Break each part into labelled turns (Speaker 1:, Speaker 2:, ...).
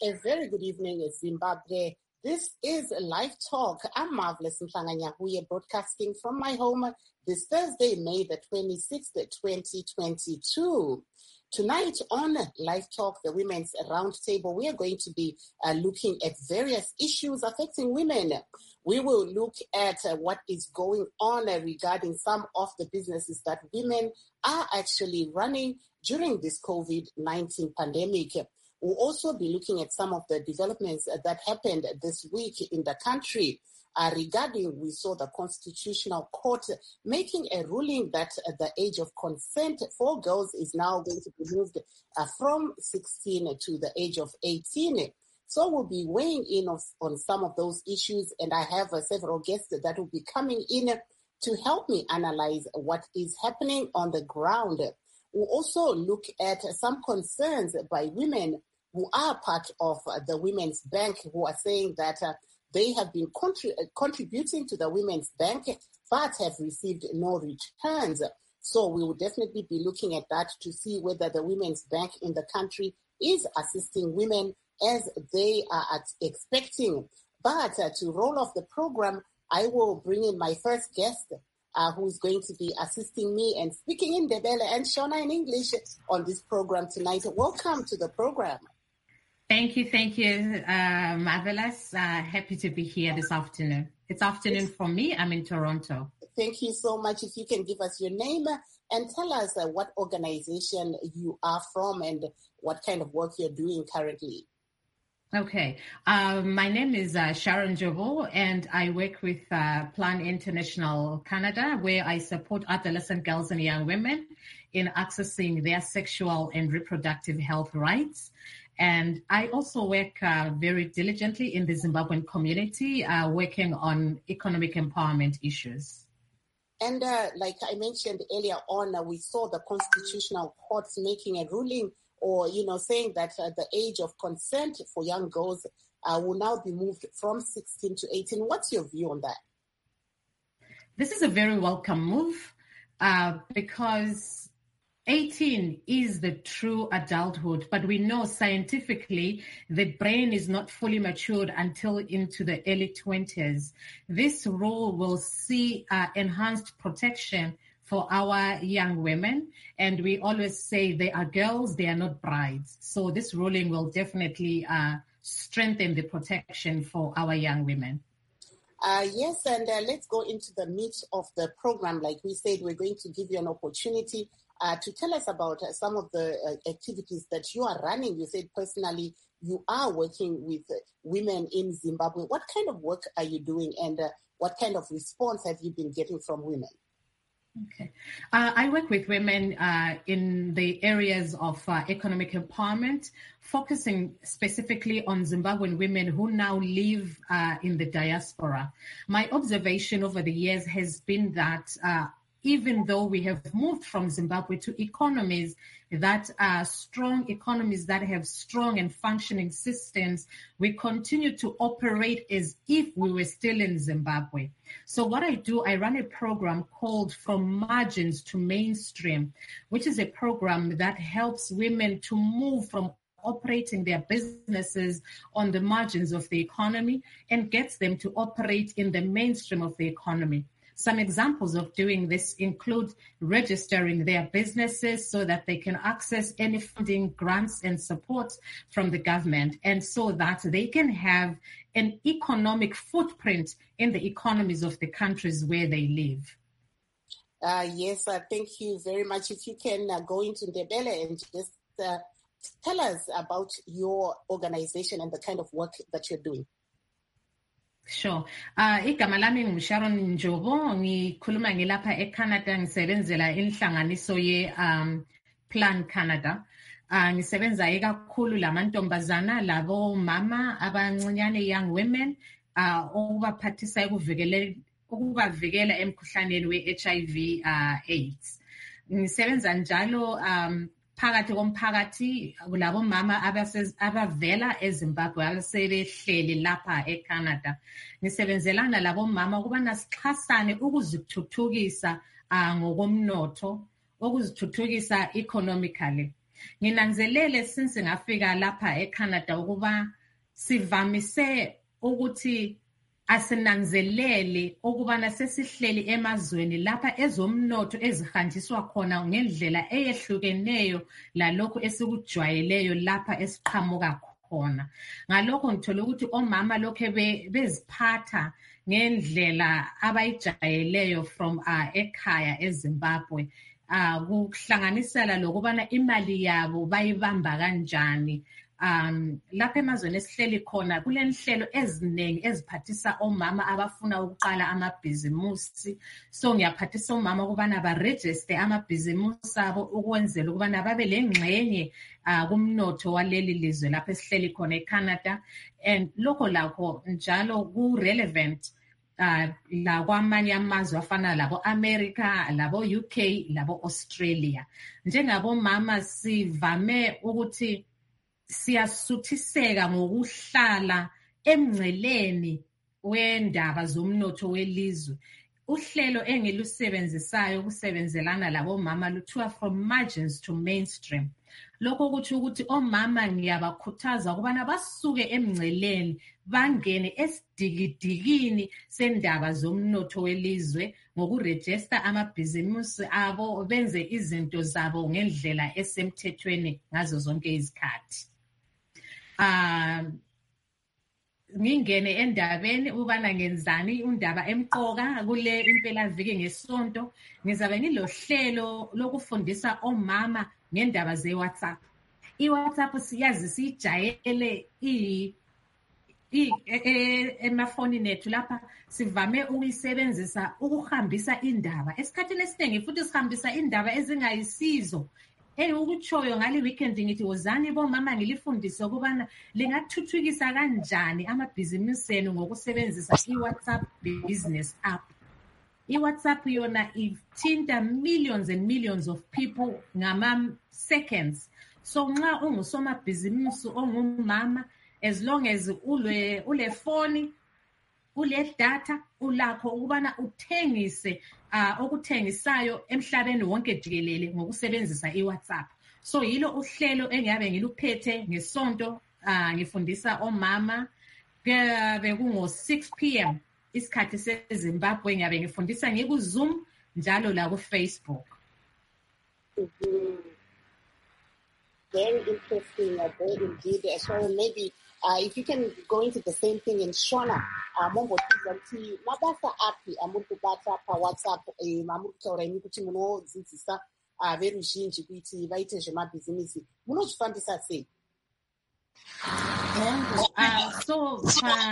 Speaker 1: A very good evening, Zimbabwe. This is Live Talk. I'm Marvelous Mhlanganyahuye, broadcasting from my home this Thursday, May the 26th, 2022. Tonight on Live Talk, the Women's Roundtable, we are going to be looking at various issues affecting women. We will look at what is going on regarding some of the businesses that women are actually running during this COVID-19 pandemic. We'll also be looking at some of the developments that happened this week in the country regarding, we saw the Constitutional Court making a ruling that the age of consent for girls is now going to be moved from 16 to the age of 18. So we'll be weighing in on some of those issues, and I have several guests that will be coming in to help me analyze what is happening on the ground. We'll also look at some concerns by women who are part of the Women's Bank, who are saying that they have been contributing to the Women's Bank but have received no returns. So we will definitely be looking at that to see whether the Women's Bank in the country is assisting women as they are expecting. But to roll off the program, I will bring in my first guest, who is going to be assisting me and speaking in Ndebele and Shona in English on this program tonight. Welcome to the program.
Speaker 2: Thank you, Marvelous. Happy to be here this afternoon. It's afternoon for me. I'm in Toronto.
Speaker 1: Thank you so much. If you can give us your name and tell us what organization you are from and what kind of work you're doing currently.
Speaker 2: Okay. My name is Sharon Jobo, and I work with Plan International Canada, where I support adolescent girls and young women in accessing their sexual and reproductive health rights. And I also work very diligently in the Zimbabwean community, working on economic empowerment issues.
Speaker 1: And like I mentioned earlier on, we saw the Constitutional Court making a ruling or, saying that the age of consent for young girls will now be moved from 16 to 18. What's your view on that?
Speaker 2: This is a very welcome move because 18 is the true adulthood, but we know scientifically the brain is not fully matured until into the early 20s. This rule will see enhanced protection for our young women, and we always say they are girls, they are not brides. So this ruling will definitely strengthen the protection for our young women.
Speaker 1: Yes, and let's go into the meat of the program. Like we said, we're going to give you an opportunity to tell us about some of the activities that you are running. You said personally you are working with women in Zimbabwe. What kind of work are you doing, and what kind of response have you been getting from women?
Speaker 2: Okay. I work with women in the areas of economic empowerment, focusing specifically on Zimbabwean women who now live in the diaspora. My observation over the years has been that even though we have moved from Zimbabwe to economies that are strong economies that have strong and functioning systems, we continue to operate as if we were still in Zimbabwe. So what I do, I run a program called From Margins to Mainstream, which is a program that helps women to move from operating their businesses on the margins of the economy and gets them to operate in the mainstream of the economy. Some examples of doing this include registering their businesses so that they can access any funding, grants, and support from the government, and so that they can have an economic footprint in the economies of the countries where they live.
Speaker 1: Yes, thank you very much. If you can go into Ndebele and just tell us about your organization and the kind of work that you're doing.
Speaker 2: Sure. Igama lami nguSharon Njobo, ngikhuluma ngilapha eCanada, ngisebenzela inhlanganiso ye Plan Canada. Ngisebenza kakhulu lamantombazana labo mama abancinyane, young women, ukubaphathisa ukubavikela emkhuhlaneni we-HIV AIDS. Ngisebenza njalo phakathi komphakathi labo mama abavela eZimbabwe abasebehleli lapha eCanada. Ngisebenzelana labo mama ukuba nasixhasane ukuzithuthukisa ngokomnotho, ukuzithuthukisa economically. Nginanzelele since ngafika lapha eCanada ukuba sivamise ukuthi asinanzelele ukubana sesihleli emazweni lapha ezomnotho ezihanjiswa khona ngendlela eyehlukeneyo lalokho esikujwayeleyo lapha esiqhamuka khona. Ngalokho ngithola ukuthi omama lokho beziphatha ngendlela abayijayeleyo from ekhaya eZimbabwe. Kuhlanganisela lokubana imali yabo bayibamba kanjani. Lapha emazweni esihleli khona kulenhlelo eziningi eziphathisa omama abafuna ukuqala amabhizimusi. So ngiyaphathisa omama ukubana baregister amabhizimusi abo ukwenzela ukubana babe lengxenye kumnotho waleli lizwe lapha esihleli khona eCanada. And lokho lakho njalo ku-relevant la kwamanye amazwe afana labo America, labo UK, labo Australia. Njengabomama sivame ukuthi siyasuthiseka ngokuhlala emngceleni wendaba zomnotho welizwe. Uhlelo engilusebenzisayo ukusebenzelana labomama luthiwa From Margins to Mainstream. Lokho kuthi ukuthi omama ngiyabakhuthaza ukubana basuke emngceleni bangene esidikidikini sendaba zomnotho welizwe ngokuregister amabhizimusi abo, benze izinto zabo ngendlela esemthethweni ngazo zonke izikhathi. Ngingene endabeni ubana ngenzani undaba emqoka kule impelaviki ngesonto. Ngizabe ngilohlelo lokufundisa omama ngendaba ze-WhatsApp. I-WhatsApp siyazi sijayele emafonini ethu lapha sivame ukuyisebenzisa ukuhambisa indaba. Esikhathini esiningi futhi sihambisa indaba ezingayisizo. Ukutshoyo ngali weekend ngithi wozani bomama ngilifundise ukubana lingathuthukisa kanjani amabhizimusi enu ngokusebenzisa i-WhatsApp business app. I-WhatsApp yona ithinta millions and millions of people ngama-seconds. So nxa ungusomabhizimusi ongumama, as long as ule phone, ule data, ulakho ukubana uthengise okuthengisayo emhlabeni wonke jikelele ngokusebenzisa iWhatsApp. So yilo uhlelo engiyabe ngiluphethe ngesonto, ngifundisa omama bekungo 6 p.m. isikhathi seZimbabwe. Ngiyabe ngifundisa ngikuZoom njalo la kuFacebook.
Speaker 1: Very interesting, very indeed. So maybe if you can go into the same thing in Shona, mabasa api amuntu bata pa WhatsApp mamuntu taura imi kuti munodzidzisa veruzhinji kuti vaite zvemabhizimusi munozvifambisa sei?
Speaker 2: So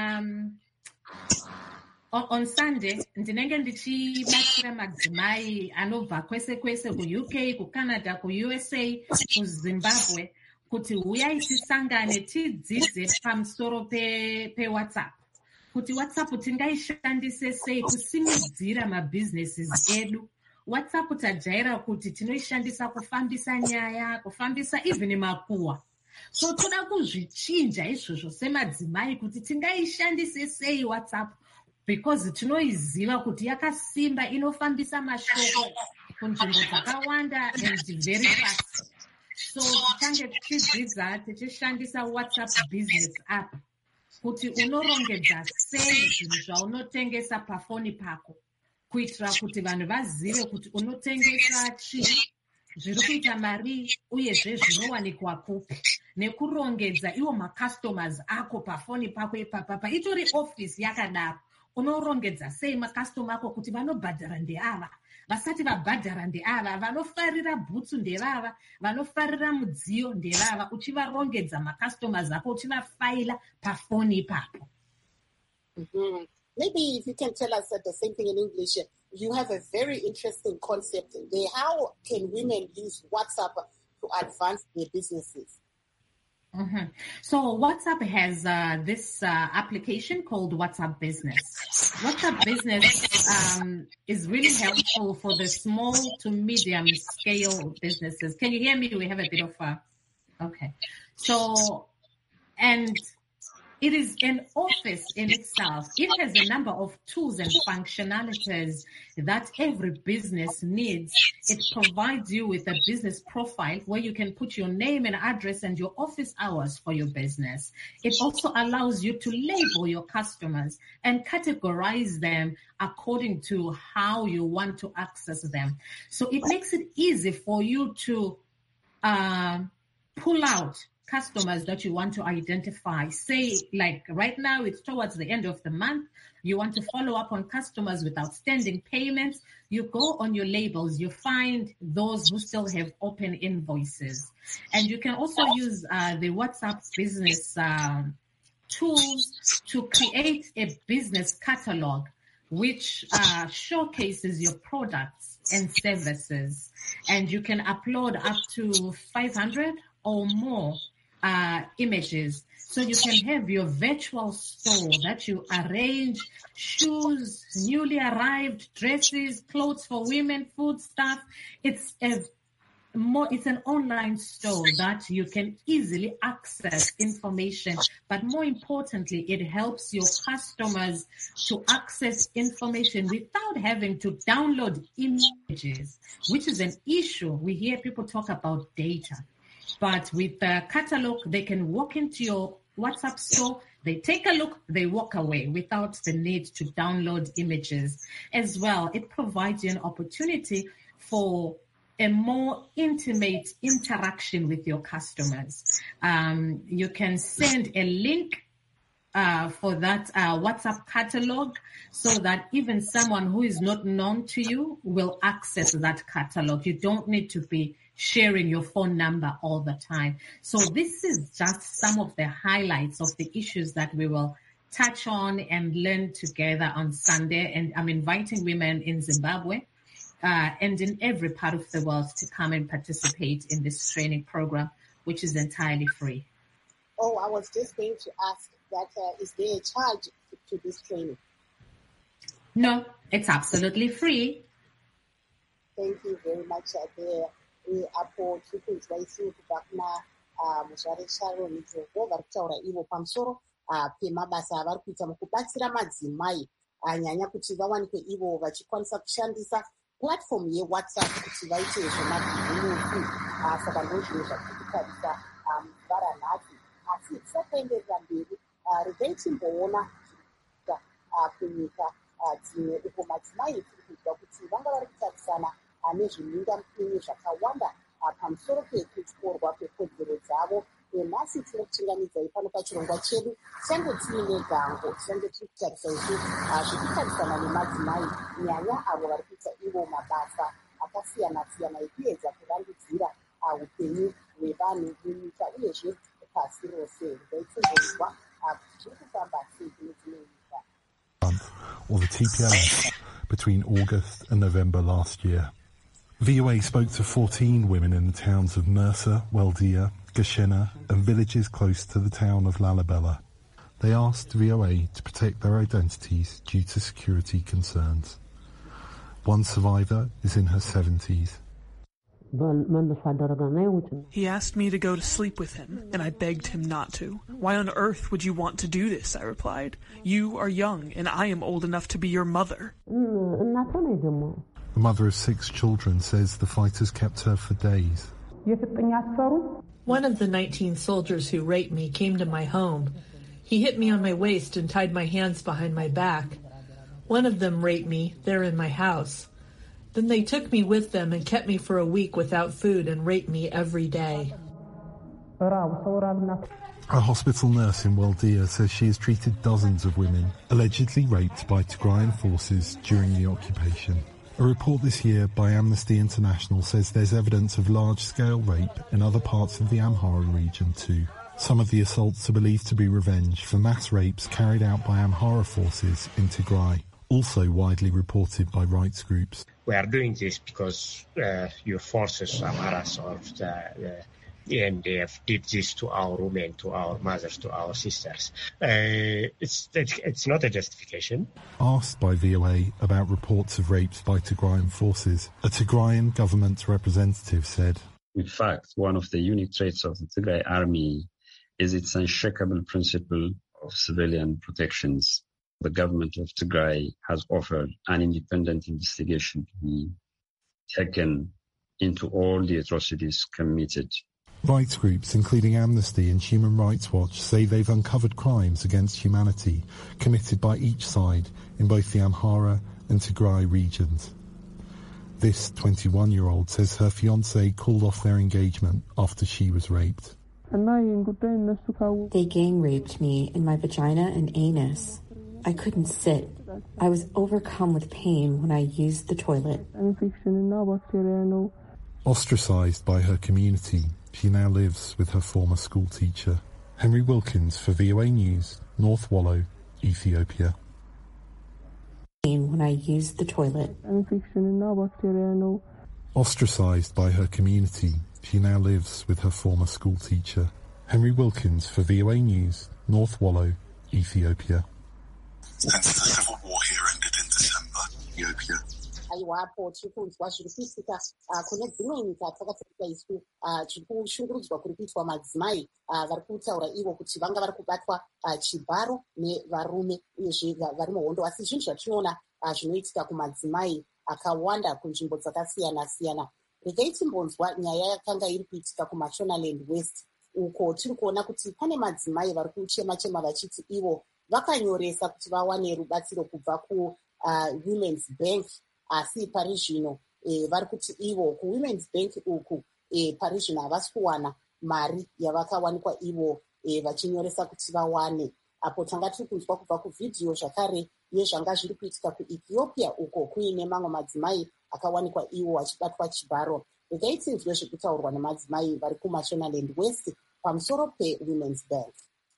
Speaker 2: on Sunday ndinenge ndichibatsira madzimai anobva kwese kwese ku-UK, ku-Canada, ku-USA, kuZimbabwe kuti uyai tisangane tidzidze pamusoro pe-WhatsApp. Kuti WhatsApp tingaishandise sei kusimudzira mabhizinesis edu. WhatsApp tajaira kuti tinoishandisa kufambisa nyaya, kufambisa even makuwa. So toda kuzvichinja izvozvo semadzimai kuti tingaishandise sei WhatsApp, because tinoiziva kuti yakasimba, inofambisa mashoko kunzvimbo dzakawanda and very fast. So tichange tichidzidza tichishandisa WhatsApp business app kuti unorongedza sei zvinhu zvaunotengesa pafoni pako, kuitira kuti vanhu vazive kuti unotengesa chii, zviri kuita mari uyezve zvinowanikwa kupi, nekurongedza iwo macustomers ako pafoni pako ipapapa. Itori office yakadaro, unorongedza sei macustomer ako kuti vanobhadhara ndeava, vasati vabhadhara ndeava, vanofarira bhutsu ndevava, vanofarira mudziyo ndevava, uchivarongedza macustomers ako, uchivafaila pafoni ipapo.
Speaker 1: Maybe if you can tell us the same thing in English. You have a very interesting concept there. How can women use WhatsApp to advance their businesses?
Speaker 2: So WhatsApp has this application called WhatsApp Business. WhatsApp Business is really helpful for the small to medium scale businesses. Can you hear me? We have a bit of okay. So, and It is an office in itself. It has a number of tools and functionalities that every business needs. It provides you with a business profile where you can put your name and address and your office hours for your business. It also allows you to label your customers and categorize them according to how you want to access them. So it makes it easy for you to pull out customers that you want to identify. Say, like right now, it's towards the end of the month. You want to follow up on customers with outstanding payments. You go on your labels, you find those who still have open invoices. And you can also use the WhatsApp business tools to create a business catalog which showcases your products and services. And you can upload up to 500 or more images. So you can have your virtual store that you arrange shoes, newly arrived dresses, clothes for women, food stuff. It's an online store that you can easily access information, but more importantly, it helps your customers to access information without having to download images, which is an issue. We hear people talk about data. But with the catalog, they can walk into your WhatsApp store, they take a look, they walk away without the need to download images. As well, it provides you an opportunity for a more intimate interaction with your customers. You can send a link for that WhatsApp catalog so that even someone who is not known to you will access that catalog. You don't need to be sharing your phone number all the time. So this is just some of the highlights of the issues that we will touch on and learn together on Sunday. And I'm inviting women in Zimbabwe and in every part of the world to come and participate in this training program, which is entirely free.
Speaker 1: Oh, I was just going to ask that, is there a charge to this training?
Speaker 2: No, it's absolutely free.
Speaker 1: Thank you very much. Apo tikuinzwa isi kubva kuna muzvare Sharon Jogo vari kutaura ivo pamusoro pemabasa avari kuita mukubatsira madzimai anyanya kuti vawanikwe ivo vachikwanisa kushandisa platform yeWhatsApp kuti vaite zvemabhizimusi. Saka ndozvimwe zvatiri kutarisa muvara nhasi. Asi tisakuenderera mberi, regai timboona kunyika dzimwe uko madzimai tiri kunzwa kuti vanga vari kutarisana nezvimhingamupinyi zvakawanda pamusoro pekutyorwa kwekodzero dzavo. Nhasi tiri kuchingamidzai pano pachirongwa chedu tisange tiine gango, tisange tiri kutarisa izvi zvirikutarisana nemadzimai, nyanya avo vari kuita ivo mabasa akasiyana-siyana ekuedza kuvandudzira upenyu hwevanhu munyika uyezve pasi rose. Ndaitsimbonzwa kuti zviri kufamba sei kune dzimwe nyika.
Speaker 3: Or the TPLF between August and November last year. VOA spoke to 14 women in the towns of Mersa, Weldia, Gashena and villages close to the town of Lalibela. They asked VOA to protect their identities due to security concerns. One survivor is in her 70s.
Speaker 4: He asked me to go to sleep with him, and I begged him not to. Why on earth would you want to do this? I replied. You are young, and I am old enough to be your mother.
Speaker 3: The mother of 6 children says the fighters kept her for days.
Speaker 5: One of the 19 soldiers who raped me came to my home. He hit me on my waist and tied my hands behind my back. One of them raped me there in my house. Then they took me with them and kept me for a week without food and raped me every day.
Speaker 3: A hospital nurse in Weldia says she has treated dozens of women allegedly raped by Tigrayan forces during the occupation. A report this year by Amnesty International says there's evidence of large-scale rape in other parts of the Amhara region too. Some of the assaults are believed to be revenge for mass rapes carried out by Amhara forces in Tigray, also widely reported by rights groups.
Speaker 6: We are doing this because your forces, Amharas, or the AMDF, did this to our women, to our mothers, to our sisters. It's not a justification.
Speaker 3: Asked by VOA about reports of rapes by Tigrayan forces, a Tigrayan government representative said,
Speaker 7: "In fact, one of the unique traits of the Tigray army is its unshakable principle of civilian protections. The government of Tigray has offered an independent investigation to be taken into all the atrocities committed.
Speaker 3: Rights groups, including Amnesty and Human Rights Watch, say they've uncovered crimes against humanity committed by each side in both the Amhara and Tigray regions. This 21-year-old says her fiancé called off their engagement after she was raped.
Speaker 8: They gang raped me in my vagina and anus. I couldn't sit. I was overcome with pain when I used the toilet.
Speaker 3: Ostracised by her community, she now lives with her former school teacher. Henry Wilkins for VOA News, North Wallo, Ethiopia.
Speaker 8: When I used the toilet.
Speaker 3: Ostracised by her community, she now lives with her former school teacher. Henry Wilkins for VOA News, North Wallo, Ethiopia.
Speaker 9: Since the civil war here ended in December, Ethiopia.
Speaker 1: Aiwapo tiri kunzwa zviri kuitika kune dzimwe nyika dzakatarika isu tiri kushungurudzwa kuri kuitwa madzimai vari kutaura ivo kuti vanga vari kubatwa chibharo nevarume uyezve vari muhondo, asi zvinhu zvatinoona zvinoitika kumadzimai akawanda kunzvimbo dzakasiyana-siyana. Regai timbonzwa nyaya yakanga iri kuitika kuMashonaland West, uko tiri kuona kuti pane madzimai vari kuchema-chema vachiti ivo vakanyoresa kuti vawane rubatsiro kubva kuWomen's Bank, asi pari zvino vari kuti ivo kuWomen's Bank uku pari zvino havasi kuwana mari yavakawanikwa ivo vachinyoresa kuti vawane. Apo tanga tiri kunzwa kubva kuvhidhiyo zvakare yezvanga zviri kuitika kuEthiopia uko kuine mamwe madzimai akawanikwa ivo vachibatwa chibharo. Regai tinzwe zvekutaurwa nemadzimai vari kuMashonaland West pamusoro peWomen's Bank.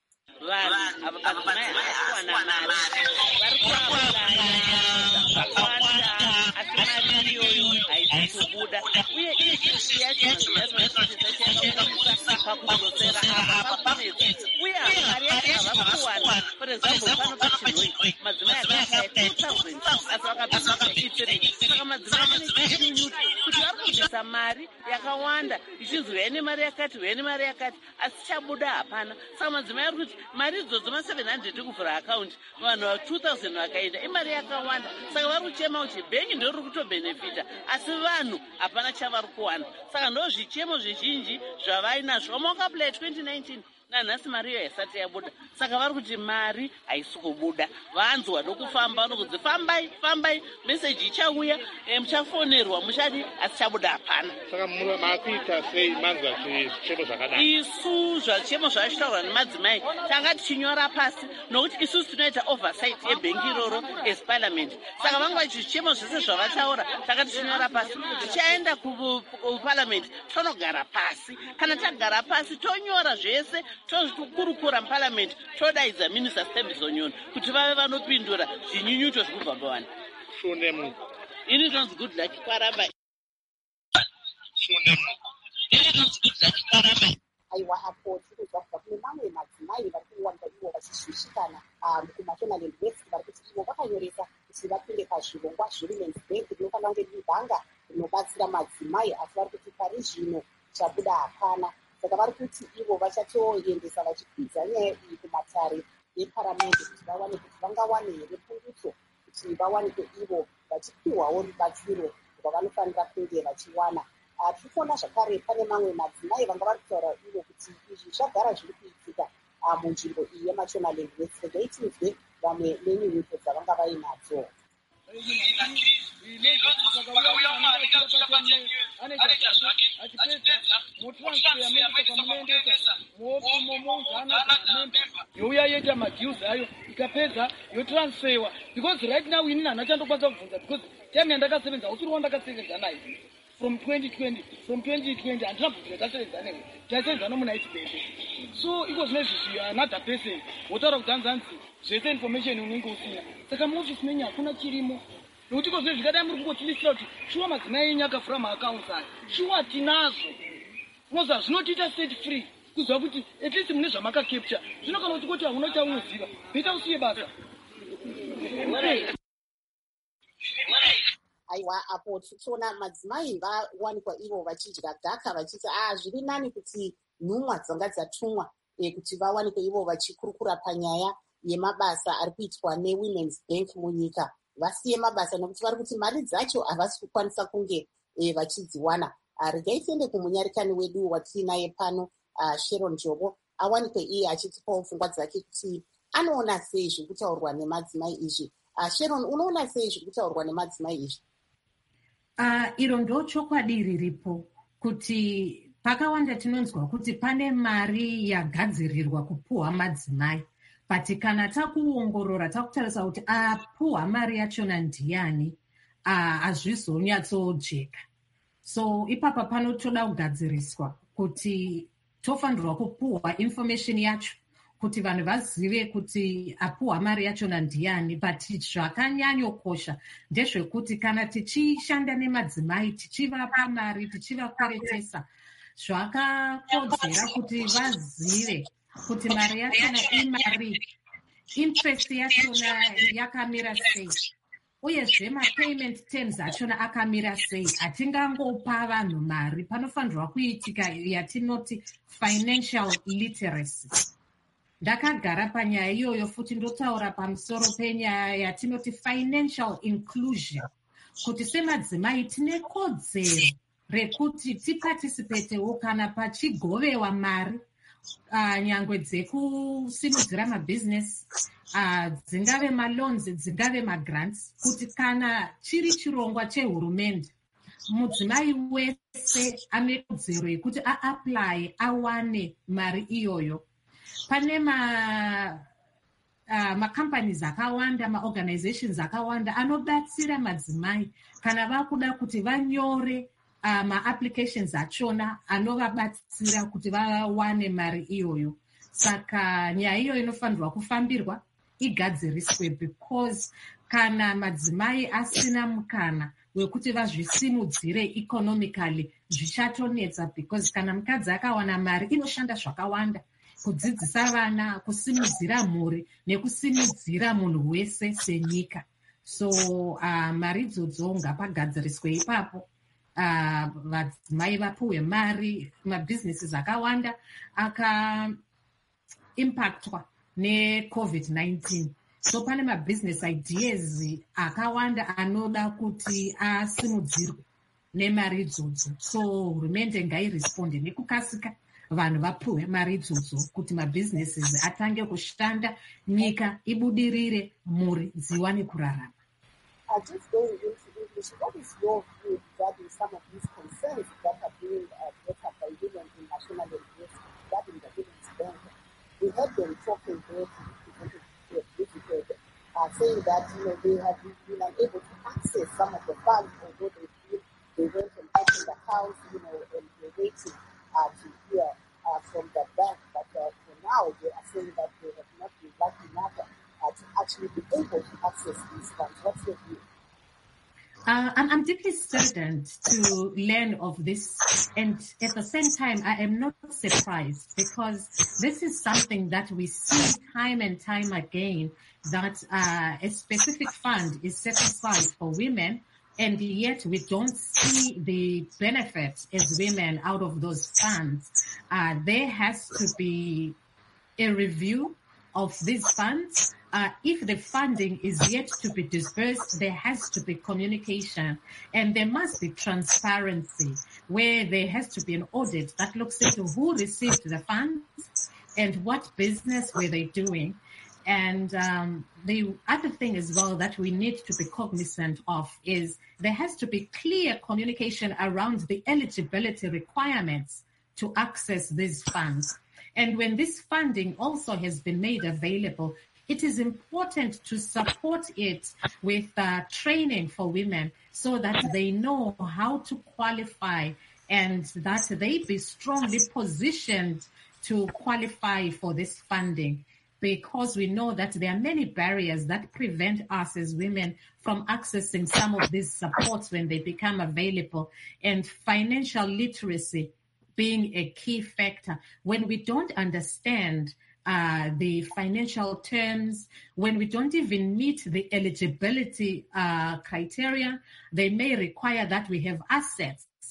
Speaker 10: Mari yakawanda ichizwi ene mari yakati ene mari yakati asi chabuda hapana. Saka madzimai ari kuti mari idzodzo ma700 kuvhura akaunti vanhu 2000 vakaenda imari yakawanda. Saka vari kuchema kuti bhengi ndiro riri kutobhenefita asi vanhu hapana chavari kuwana. Saka ndo zvichemo zvizhinji zvavainazvo mokaplay 2019 nanhasi mari iyo haisati yabuda. Saka vari kuti mari haisi kubuda. Vanzwa nokufamba nokunzi fambai meseji ichauya muchafonerwa muchati asi chabuda hapana.
Speaker 11: Saka makuita sei manzwa zvichemo zvakadai?
Speaker 10: Isu zvachemo zvachitaurwa nemadzimai tanga tichinyora pasi nokuti isusu tinoita oversight yebhengi iroro as parliament. Saka vanga zvichemo zvese zvavataura tanga tichinyora pasi. Tichaenda kuparliament tonogara pasi. Kana tagara pasi tonyora zvese tokurukura muparliament todaidza minister Stembizonyoni kuti vave vanopindura zvinyunyuto zvikubva pavanhu.
Speaker 11: Shunemu.
Speaker 10: Ini ndinonzi good luck Kwaramba.
Speaker 1: Aiwa apo tiri kuzwa kubva kune mamwe madzimai vari kuwanikwa ivo vachishishikana kuMashonaland West vari kuti ivo vakanyoresa kuti vapinde pazvirongwa zveWomen's Bank rinofanira kunge riri bhanga rinobatsira madzimai, asi vari kuti pari zvino chabuda hapana. Saka vari kuti ivo vachatoendesa vachikwidza nyaya iyi kumatare eparamende kuti vawane kuti vangawane here pundutso kuti vawanikwe ivo vachipiwawo rubatsiro rwavanofanira kunge vachiwana. Tiri kuona zvakare pane mamwe madzimai vanga vari kutaura ivo kuti izvi zvagara zviri kuitika munzvimbo iyi yeMashonaland West. Regai tinzwe vamwe nenyunyuto dzavanga vainadzo.
Speaker 12: youya yeta madues ayo ikapedza yotransferwa because right now inini hana chandokwanisa kubvunza because time yandakasevenza usiri wandakasevenza nayo from 2020 handina bvunza tasevenza newe taisevenza nomunight bebe. So iko zvine zvisvi another person wotaura kuti hanzanzi zvese information unenge usina. Saka muofisi menyu hakuna chirimo nokuti iko zvine zvikadai muri kungotilistira kuti shuwa madzimai enyu akavhura maaccounts aya shuwa tinazvo unoziva zvinotiita state free kuziva kuti at least mune zvamakacapture zvino kana kuti kuti hauna chaunoziva beta usiye basa.
Speaker 1: Aiwa apo tichiona madzimai vawanikwa ivo vachidya dhaka vachiti zviri nani kuti nhumwa dzanga dzatumwa kuti vawanikwe ivo vachikurukura panyaya yemabasa ari kuitwa neWomen's Bank munyika. Vasiye mabasa nekuti vari kuti mari dzacho havasi kukwanisa kunge vachidziwana. Regai tiende kumunyarikani wedu watinaye pano, Sharon Jobo, awanikwe iye achitipawo pfungwa dzake kuti anoona sei zviri kutaurwa nemadzimai izvi. Sharon, unoona sei zviri kutaurwa nemadzimai izvi?
Speaker 2: Iro ndo chokwadi riripo kuti pakawanda tinonzwa kuti pane mari yagadzirirwa kupuhwa madzimai, but kana takuongorora takutarisa kuti apuhwa mari yachona ndiani, hazvizonyatsojeka. So ipapa panotoda kugadziriswa kuti tofanirwa kupuhwa information yacho kuti vanhu vazive kuti apuhwa mari yachona ndiani. But zvakanyanyokosha ndezvekuti kana tichishanda nemadzimai, tichivapa mari, tichivakweretesa, zvakakodzera kuti vazive kuti mari yachona imari, interest yachona yakamira sei, uyezve mapayment terms achona akamira sei. Hatingangopa vanhu mari, panofanirwa kuitika yatinoti financial literacy. Ndakagara panyaya iyoyo futi ndotaura pamusoro penyaya yatinoti financial inclusion, kuti semadzimai tine kodzero rekuti tiparticipatewo kana pachigovewa mari, nyangwe dzekusimudzira mabhizinesi, dzingave maloans, dzingave magrants, kuti kana chiri chirongwa chehurumende, mudzimai wese ane kodzero yekuti aapply awane mari iyoyo. Pane macompanies akawanda, maorganizations akawanda anobatsira madzimai kana vakuda kuti vanyore maapplications achona anovabatsira kuti vawane mari iyoyo. Saka nyaya iyo inofanirwa kufambirwa, igadziriswe, because kana madzimai asina mukana wekuti vazvisimudzire economically zvichatonetsa, because kana mukadzi akawana mari inoshanda zvakawanda, kudzidzisa vana, kusimudzira mhuri nekusimudzira munhu wese senyika. So mari idzodzo ngapagadziriswe ipapo, vadzimai vapuhwe mari. Mabhizinesi akawanda akaimpactwa neCovid-19, so pane mabusiness ideas akawanda anoda kuti asimudzirwe nemari idzodzo. So hurumende ngairesponde nekukasika, vanhu vapuhwe mari idzodzo kuti mabusinesses atange kushanda, nyika ibudirire, mhuri dziwane kurarama.
Speaker 1: Just going into English, what is your view regarding some of these concerns that are being brought up by women in national university regarding the Women's Bank? We had them talking there to visited, saying that they have been unable to access some of the funds, although they went and opened accounts, and they're waiting to hear from the bank. But for now, they are saying that they have not been lucky enough to actually be able to access these funds. What's your view?
Speaker 2: I'm deeply saddened to learn of this, and at the same time, I am not surprised, because this is something that we see time and time again, that a specific fund is set aside for women, and yet we don't see the benefit as women out of those funds. There has to be a review of these funds. If the funding is yet to be disbursed, there has to be communication, and there must be transparency, where there has to be an audit that looks into who received the funds and what business were they doing. And the other thing as well that we need to be cognizant of is there has to be clear communication around the eligibility requirements to access these funds. And when this funding also has been made available, it is important to support it with training for women so that they know how to qualify and that they be strongly positioned to qualify for this funding, because we know that there are many barriers that prevent us as women from accessing some of these supports when they become available, and financial literacy being a key factor. When we don't understand the financial terms, when we don't even meet the eligibility criteria, they may require that we have assets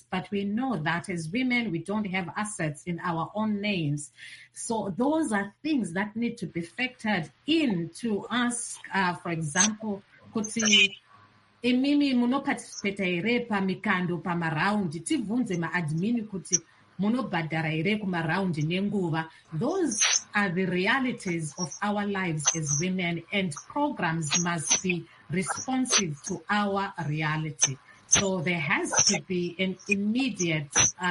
Speaker 2: but we know that as women, we don't have assets in our own names. So those are things that need to be factored in to ask, for example, kuti imimi muno participate ire pa mikando pa maraundi tivunze ma-admin kuti munobhadhara ire kumaraundi nenguva. Those are the realities of our lives as women, and programs must be responsive to our reality. So there has to be an immediate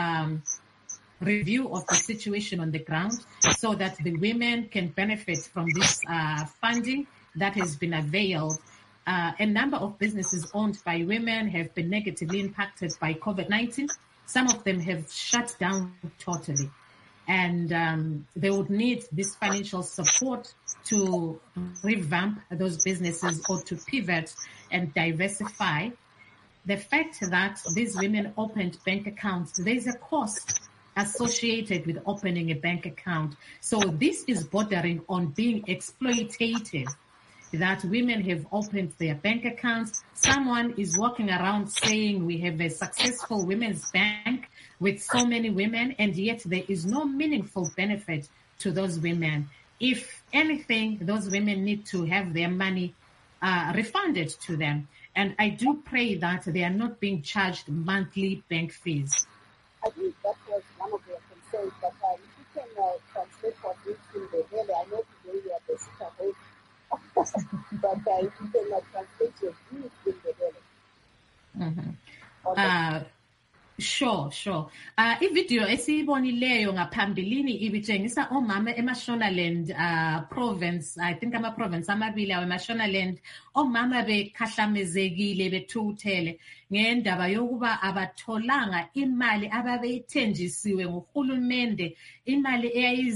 Speaker 2: review of the situation on the ground so that the women can benefit from this funding that has been availed. A number of businesses owned by women have been negatively impacted by COVID-19. Some of them have shut down totally. And they would need this financial support to revamp those businesses or to pivot and diversify. The fact that these women opened bank accounts, there's a cost associated with opening a bank account. So this is bordering on being exploitative, that women have opened their bank accounts. Someone is walking around saying we have a successful women's bank with so many women, and yet there is no meaningful benefit to those women. If anything, those women need to have their money refunded to them. And I do pray that they are not being charged monthly bank fees.
Speaker 1: I think that was one of their concerns, but if you can translate for this in the daily, I know today you are the super host, but if you can translate your views in the daily.
Speaker 2: Sure. Ivideo esiyibonileyo ngaphambilini ibitshengisa omama eMashonaland province, I think ama-province amabili awe eMashonaland, omama bekhahlamezekile bethukuthele ngendaba yokuba abatholanga imali ababeyithenjisiwe nguhulumende, imali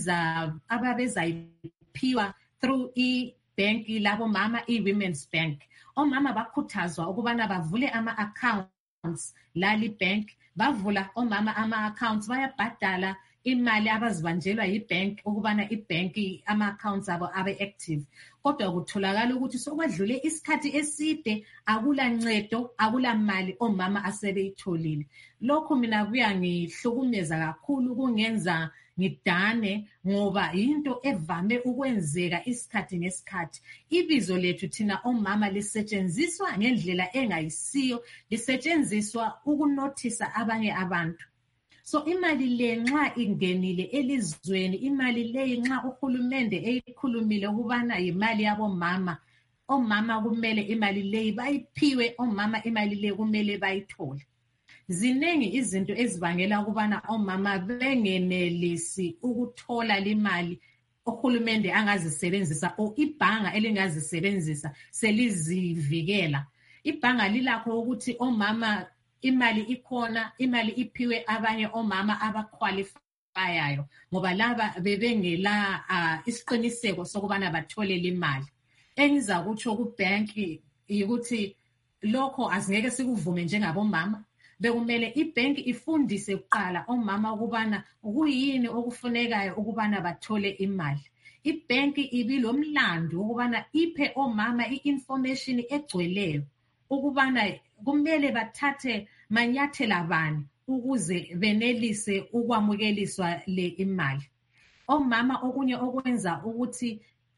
Speaker 2: ababezayiphiwa through i-bank labo mama, i-Women's Bank. Omama bakhuthazwa ukubana bavule ama-accounts lali bank, bavula omama ama-accounts, bayabhadala imali abazibanjelwa yi-bank ukubana i-bank ama-accounts abo abe-active. Kodwa kutholakala ukuthi sokwedlule isikhathi eside akula ncedo, akula mali omama asebeyitholile. Lokhu mina kuya ngihlukumeza kakhulu, kungenza ngidane ngoba yinto evame ukwenzeka isikhathi nesikhathi. Ibizo lethu thina omama lisetshenziswa ngendlela engayisiyo, lisetshenziswa ukunothisa abanye abantu. So imali le nxa ingenile elizweni, imali le nxa uhulumende eyikhulumile ukubana yimali yabomama, omama kumele imali le bayiphiwe, omama imali le kumele bayithole. Zinengi izinto ezibangela ukubana omama bengenelisi ukuthola limali uhulumende angazisebenzisa o ibhanga elingazisebenzisa selizivikela. Ibhanga lilakho ukuthi omama imali ikhona, imali iphiwe abanye omama abaqualifyayo ngoba laba bebengela isiqiniseko sokubana bathole limali. Engizakutsho kubank ukuthi lokho asingeke sikuvume njengabomama. Bekumele ibank ifundise kuqala omama ukubana kuyini okufunekayo ukubana bathole imali. Ibank ibilomlando ukubana iphe omama i-information egcweleyo ukubana kumele bathathe manyathela bani ukuze benelise ukwamukeliswa le imali. Omama okunye okwenza ukuthi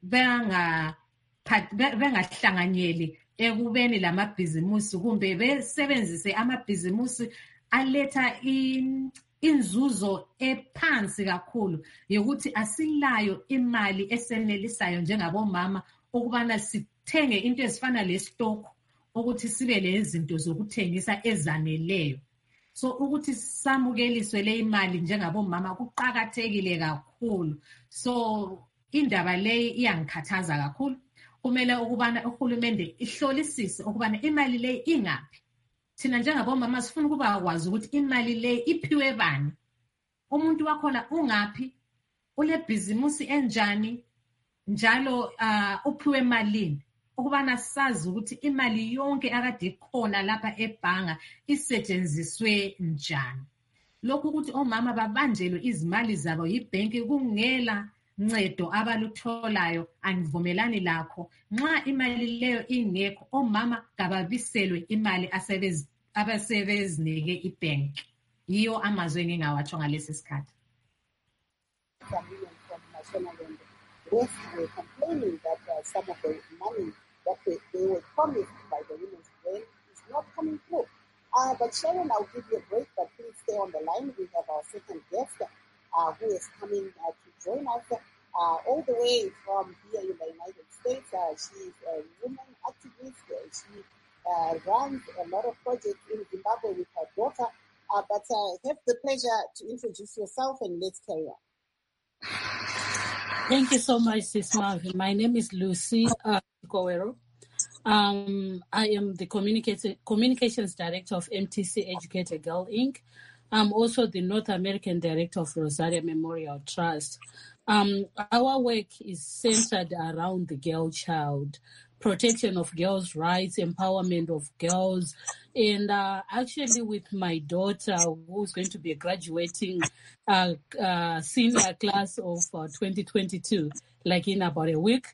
Speaker 2: bengahlanganyeli ekubeni lamabhizimusi kumbe besebenzise amabhizimusi aletha inzuzo ephansi kakhulu yokuthi asilayo imali esenelisayo njengabomama ukubana sithenge into ezifana lestock ukuthi sibe lezinto zokuthengisa ezaneleyo. So ukuthi samukeliswe le imali njengabomama kuqakathekile kakhulu. So indaba le iyangikhathaza kakhulu. Kumele ukubana uhulumende ihlolisise ukubana imali le ingaphi. Thina njengabomama sifuna ukuba kwazi ukuthi imali le iphiwe bani. Umuntu wakhona ungaphi, ule bhizimusi enjani, njalo uphiwe malini. Ukubana sazi ukuthi imali yonke akade ikhona lapha ebhanga isetshenziswe njani. Lokhu ukuthi omama babanjelwe izimali zabo yibank kungela ncedo abalutholayo angivumelani lakho. Nxa imali leyo ingekho, omama kababiselwe imali abasebezinike ibank. yiyo amazwi engingawatsho ngalesi sikhathi.
Speaker 1: From Mashonaland West were complaining that some of the money that they were promised by the Women's Brain is not coming through. But Sharon, I'll give you a break, but please stay on the line. We have our second guest who is coming to join us all the way from here in the United States. She's a woman activist. She runs a lot of projects in Zimbabwe with her daughter. But have the pleasure to introduce yourself and let's carry on.
Speaker 13: Thank you so much, Sis Marvin. My name is Lucy Kowero. I am the communications director of MTC Educate a Girl, Inc. I'm also the North American director of Rosaria Memorial Trust. Our work is centered around the girl child, protection of girls' rights, empowerment of girls, and actually with my daughter, who's going to be graduating senior class of 2022, like in about a week.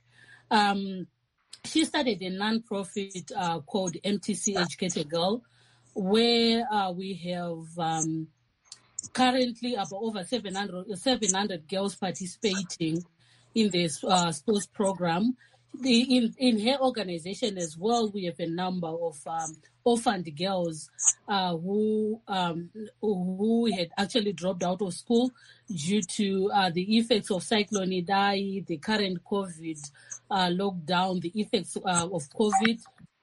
Speaker 13: She started a non-profit called MTC Educate a Girl, where we have currently about over 700 girls participating in this sports program. In her organization as well, we have a number of orphaned girls who had actually dropped out of school due to the effects of Cyclone Idai, the current COVID lockdown, the effects of COVID,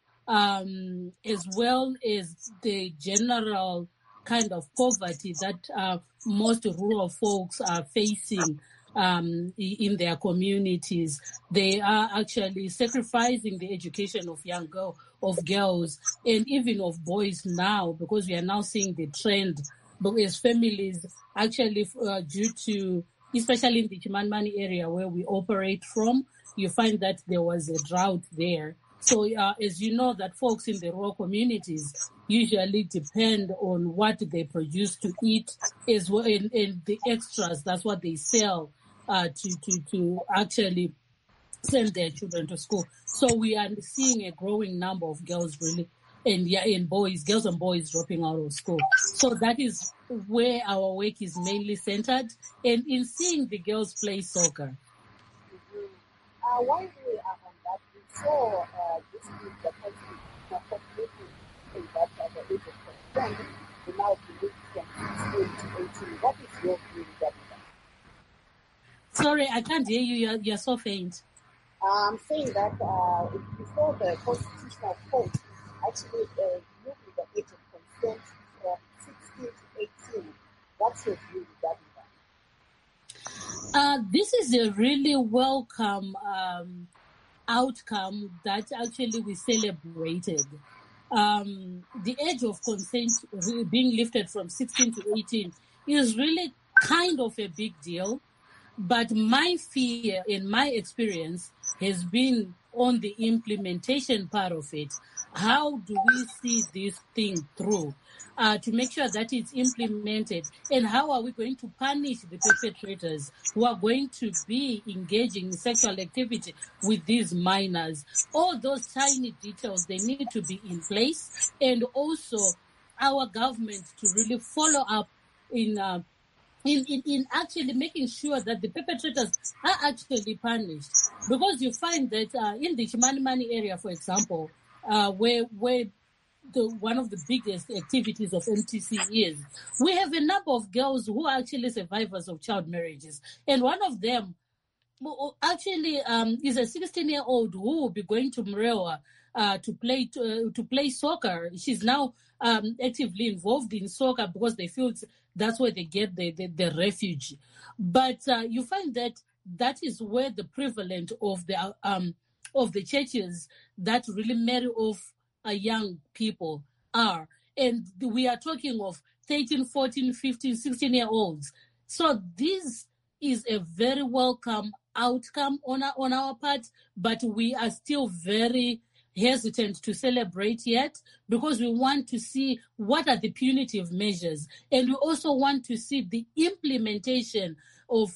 Speaker 13: as well as the general kind of poverty that most rural folks are facing in their communities. They are actually sacrificing the education of girls and even of boys now, because we are now seeing the trend. But as families, actually, due to, especially in the Chimanimani area where we operate from, you find that there was a drought there. So as you know, that folks in the rural communities usually depend on what they produce to eat as well, and the extras, that's what they sell to actually send their children to school. So we are seeing a growing number of girls really, and girls and boys dropping out of school. So that is where our work is mainly centered, and in seeing the girls play soccer.
Speaker 1: While we are on that, we saw this week the country in that at the age of 10, we now believe from 16 to 18. What is your view regarding that?
Speaker 13: Sorry, I can't hear you. You're so faint.
Speaker 1: I'm saying that before the Constitutional Court actually moved the age of consent from 16 to 18. What's your view regarding that?
Speaker 13: This is a really welcome outcome that actually we celebrated. The age of consent being lifted from 16 to 18 is really kind of a big deal. But my fear and my experience has been on the implementation part of it. How do we see this thing through to make sure that it's implemented? And how are we going to punish the perpetrators who are going to be engaging in sexual activity with these minors? All those tiny details, they need to be in place. And also our government to really follow up in actually making sure that the perpetrators are actually punished. Because you find that in the Chimanimani area, for example, where one of the biggest activities of MTC is, we have a number of girls who are actually survivors of child marriages. And one of them actually is a 16-year-old who will be going to Mrewa to play soccer. She's now actively involved in soccer because they feel that's where they get the refuge. But you find that is where the prevalent of the churches that really marry off young people are. And we are talking of 13, 14, 15, 16-year-olds. So this is a very welcome outcome on our part, but we are still very hesitant to celebrate yet, because we want to see what are the punitive measures, and we also want to see the implementation of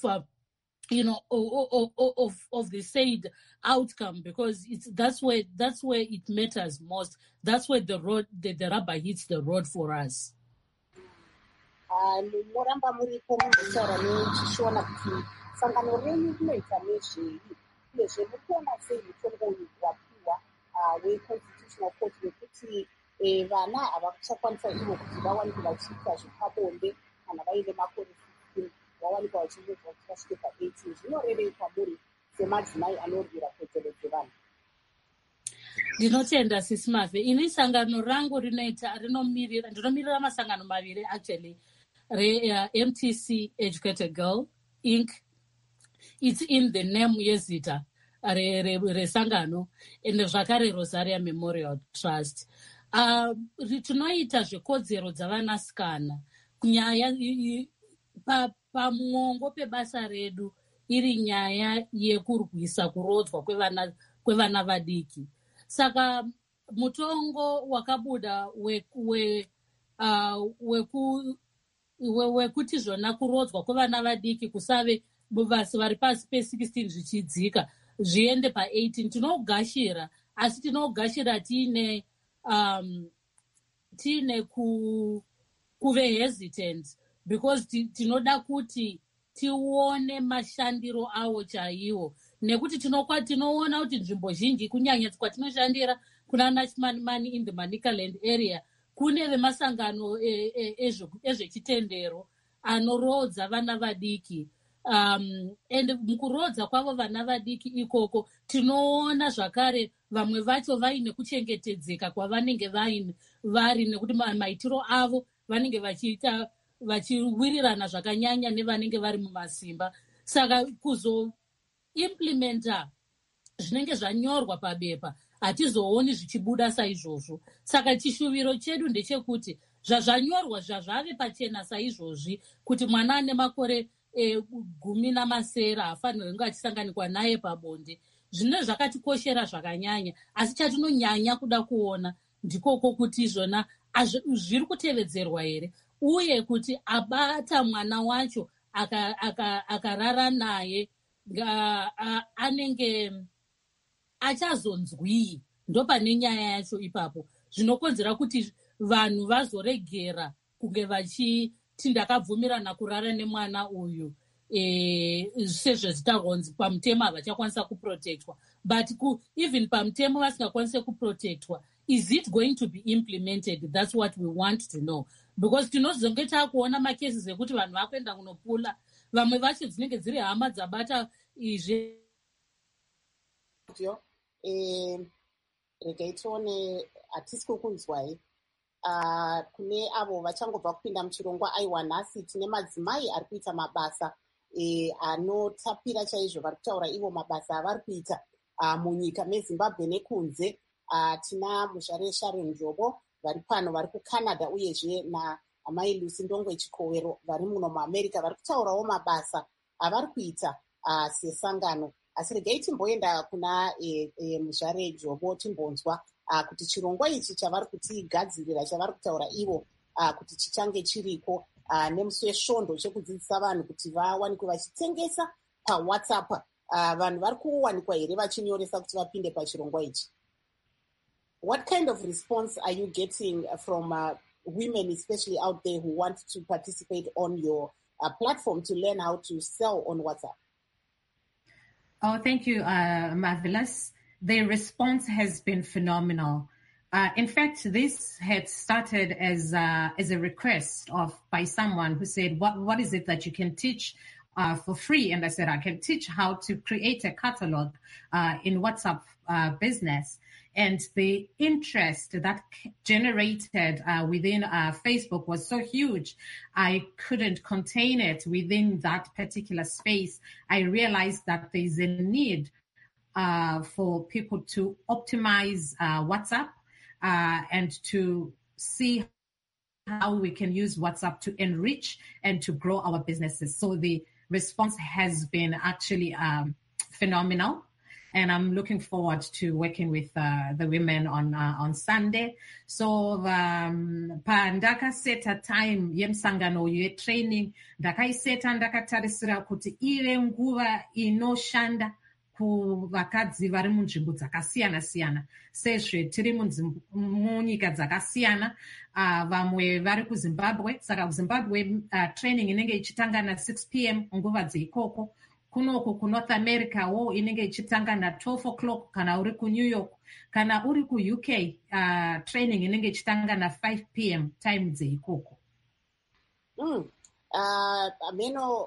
Speaker 13: the said outcome, because that's where it matters most. That's where the rubber hits the road for us.
Speaker 1: moramba muripo mungotaura nechishona kuti sangano renyu rinoita nezvei uyezve mukuona sei mutongo uyu wapiwa weconstitutional court wekuti vana havakuchakwanisa ivo kuti vawanikwe vachiita zvepabonde kana vaine makore 16 vawanikwa vachivezwa kuti vasvike pa18. Zvinorevei kwamuri semadzimai anorwira kodzero dzevanhu?
Speaker 13: Ndinotenda sisi Mavhe. Ini sangano rangu ndinomirira masangano maviri actually MTC Educated Girl Inc. It's in the name yezita resangano ende zvakare Rosaria Memorial Trust. Tinoita zvekodzero dzavanasikana kunyaya pamuongo pebasa redu iri nyaya yekurwisa kurodzwa kwevana vadiki. Saka mutongo wakabuda wekuti zvona kurodzwa kwevana vadiki kusave vasi vari pasi pe16 zvichidzika zviende pa18. Tinogashira, asi tinogashira tiine kuve hesitant because tinoda kuti tione mashandiro awo chaiwo, nekuti tinoona kuti nzvimbo zhinji kunyanya kwatinoshandira kuna Nachimanimani in the Manicaland area kune vemasangano ezvechitendero anorodza vana vadiki. Ende mukurodza kwavo vana vadiki ikoko tinoona zvakare vamwe vacho vaine kuchengetedzeka kwavanenge vari nekuti maitiro avo vanenge vachiwirirana zvakanyanya nevanenge vari mumasimba. Saka kuzoimplementa zvinenge zvanyorwa pabepa hatizooni zvichibuda saizvozvo. Saka chishuviro chedu ndechekuti zvazvanyorwa zvazvave pachena saizvozvi kuti mwana ane makore 17 hafanirwi kunge achisanganikwa naye pabonde. Zvine zvakatikoshera zvakanyanya, asi chatinonyanya kuda kuona ndikoko kuti zvona zviri kutevedzerwa here, uye kuti abata mwana wacho akarara naye anenge achazonzwii. Ndopane nyaya yacho ipapo zvinokonzera kuti vanhu vazoregera kunge vachiti ndakabvumirana kurara nemwana uyu sezvezvitaronzi pamutemo havachakwanisa kuprotectwa. But even pamutemo vasingakwanise kuprotectwa, is it going to be implemented? That's what we want to know. Because tinozonge takuona macases ekuti vanhu vakuenda kunopula, vamwe vacho dzinenge dziri hama dzabata izvi.
Speaker 1: Regai tione hatisi kukunzwai. Kune avo vachangobva kupinda muchirongwa aiwa nhasi tine madzimai ari kuita mabasa anotapira chaizvo, vari kutaura ivo mabasa avari kuita munyika mezimbabwe nekunze. Tina muzvare Sharon Njobo vari pano vari kuCanada, uyezve naamai Lucy Ndongwe Chikowero vari muno muAmerica vari kutaurawo mabasa avari kuita sesangano. Asi regai timboenda kuna muzvare Njobo timbonzwa kuti chirongwa ichi chavari kutigadzirira, chavari kutaura ivo kuti chichange chiriko nemusi wesvondo chekudzidzisa vanhu kuti vawanikwe vachitengesa paWhatsApp. Vanhu vari kuwanikwa here vachinyoresa kuti vapinde pachirongwa ichi? What kind of response are you getting from women, especially out there, who want to participate on your platform to learn how to sell on WhatsApp?
Speaker 2: Oh, thank you, Marvelous. The response has been phenomenal. In fact, this had started as a request by someone who said, what is it that you can teach for free? And I said, I can teach how to create a catalog in WhatsApp business. And the interest that generated within Facebook was so huge, I couldn't contain it within that particular space. I realized that there's a need for people to optimize WhatsApp and to see how we can use WhatsApp to enrich and to grow our businesses. So the response has been actually phenomenal. And I'm looking forward to working with the women on Sunday. So ndakaseta time yemsangano yetraining ndakaiseta ndakatarisira kuti ive nguva inoshanda kuvakadzi vari munzvimbo dzakasiyana-siyana sezve tiri munyika dzakasiyana. Vamwe vari kuZimbabwe, saka kuZimbabwe training inenge ichitanga na6 p.m. nguva dzeikoko. Kunoku kuNorth America wo inenge ichitanga na12 o'clock kana uri kuNew York. Kana uri kuUK training inenge ichitanga na5 p.m. time dzeikoko.
Speaker 1: Ameno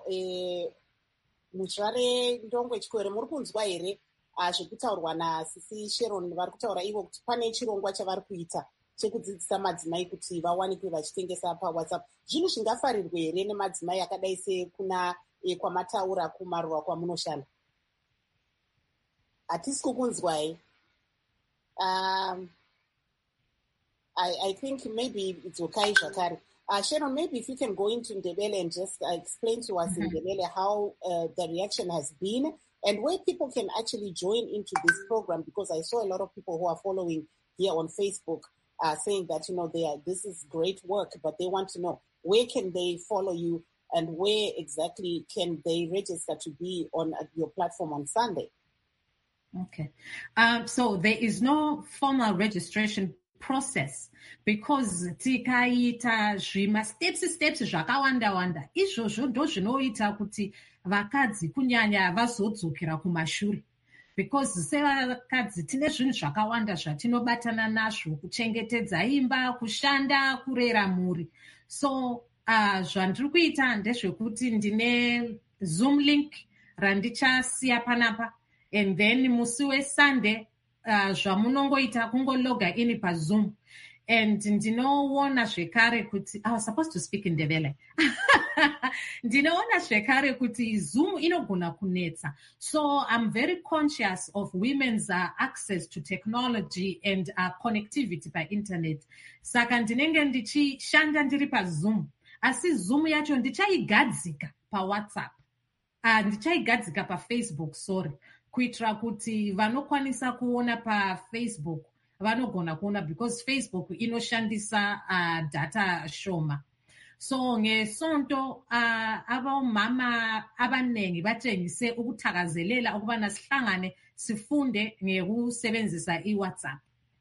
Speaker 1: muchare Ndongwe Chikwere, muri kunzwa here zvekutaurwa naSisi Sharon? Vari kutaura ivo kuti pane chirongwa chavari kuita chekudzidzisa madzimai kuti vawanikwe vachitengesa paWhatsApp. Zvinhu zvingafarirwe here nemadzimai akadai sekuna kwamataura kumaruva kwamunoshanda? Hatisi kukunzwai. I think maybe it's okay, Shakari. Sharon, maybe if you can go into Ndebele and just explain to us in Ndebele how the reaction has been and where people can actually join into this program, because I saw a lot of people who are following here on Facebook saying that, this is great work, but they want to know where can they follow you and where exactly can they register to be on your platform on Sunday?
Speaker 2: Okay. So there is no formal registration process because tikaita steps zvakawanda izvozvo ndo zvinoita kuti vakadzi kunyanya vazodzokera kumashure, because sevakadzi tine zvinhu zvakawanda zvatinobatana nazvo: kuchengetedza imba, kushanda, kurera mhuri. So zvandiri kuita ndezvekuti ndine Zoom link randichasiya panapa, and then musi weSunday zvamunongoita kungologa in paZoom, and ndinoona zvekare kuti I was supposed to speak in Ndebele. Ndinoona zvekare kuti Zoom inogona kunetsa, so I'm very conscious of women's access to technology and connectivity by internet. Saka ndinenge ndichishanda ndiri paZoom, asi Zoom yacho ndichaigadzika paWhatsApp, ndichaigadzika paFacebook, sorry, kuitira kuti vanokwanisa kuona paFacebook vanogona kuona, because Facebook inoshandisa data shoma. So ngesonto abamama abanengi batshengise ukuthakazelela ukubana sihlangane sifunde ngekusebenzisa iWhatsApp.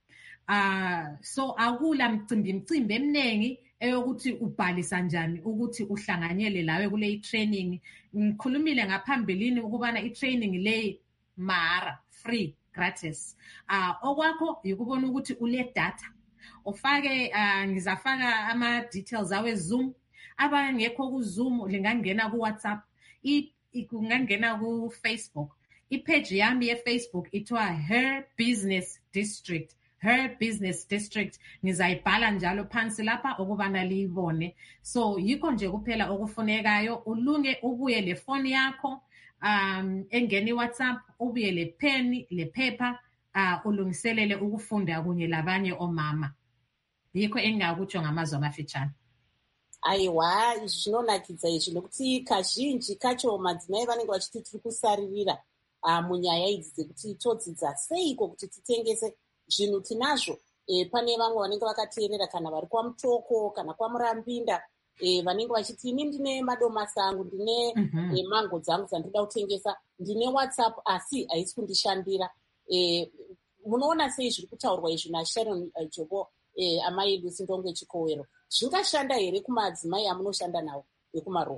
Speaker 2: So akula mcimbi eminingi eyokuthi ubhalisa njani ukuthi uhlanganyele lawe kule training. Ngikhulumile ngaphambilini ukubana itraining le mahara, free, gratis. Okwakho yikubona ukuthi ule data ufake, ngizafaka ama details awe Zoom. Abangekho ku Zoom lingangena ku WhatsApp, kungangena ku Facebook. Ipage yami ye Facebook ithiwa Her Business District. Her Business District. Ngizayibhala njalo phansi lapha ukubana liyibone. So yikho nje kuphela okufunekayo, ulunge ubuye le phone yakho, engeni WhatsApp, ubuye le pen, le paper, ulungiselele ukufunda kunye labanye omama. Yikho engakutsho ngamazwi amafitshane.
Speaker 1: Aiwa, izvi zvinonakidza izvi nokuti kazhinji kacho madzimai vanenge vachiti tiri kusaririra munyaya idzi dzekuti todzidza seiko kuti titengese zvinhu tinazvo. Pane vamwe vanenge vakateerera kana vari kwaMutoko kana kwaMurambinda, vanenge vachiti ini ndine madomasi angu, ndine mango dzangu dzandinoda kutengesa, ndine WhatsApp asi haisi kundishandira. Munoona sei zviri kutaurwa izvi naSharon Jobo, amai Lucy Ndongwe Chikowero? Zvingashanda here kumadzimai amunoshanda nawo ekumaruwa?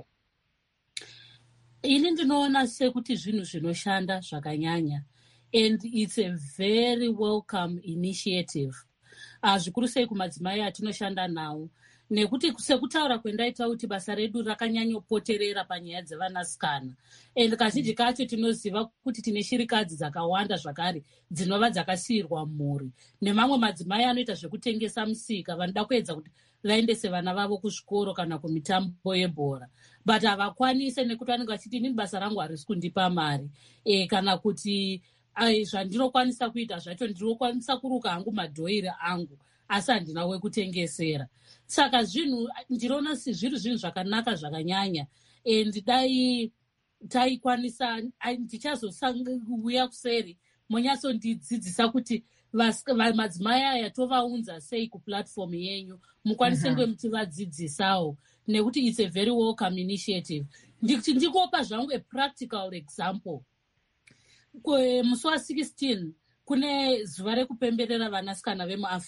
Speaker 13: Ini ndinoona sekuti zvinhu zvinoshanda zvakanyanya, and it's a very welcome initiative. Zvikuru sei kumadzimai atinoshanda nawo, nekuti sekutaura kwendaita kuti basa redu rakanyanyopoterera panyaya dzevanasikana, and kazhinji kacho tinoziva kuti tine shirikadzi dzakawanda zvakare dzinova dzakasiyirwa mhuri, nemamwe madzimai anoita zvekutengesa musika, vanoda kuedza kuti vaendese vana vavo kuzvikoro kana kumitambo yebhora, but havakwanise nekuti vanenge vachiti ini basa rangu harisi kundipa mari, kana kuti zvandinokwanisa kuita zvacho ndinokwanisa kuruka hangu madhoiri angu asi handina wekutengesera. Saka zvinhu ndinoona zviri zvinhu zvakanaka zvakanyanya, and dai taikwanisa ndichazouya kuseri munyatsondidzidzisa kuti madzimai aya tovaunza sei kuplatform yenyu, mukwanise nge muchivadzidzisawo, nekuti it's a very welcome initiative. Ndikopa zvangu a practical example. musi wa16 kune zuva rekupemberera vanasikana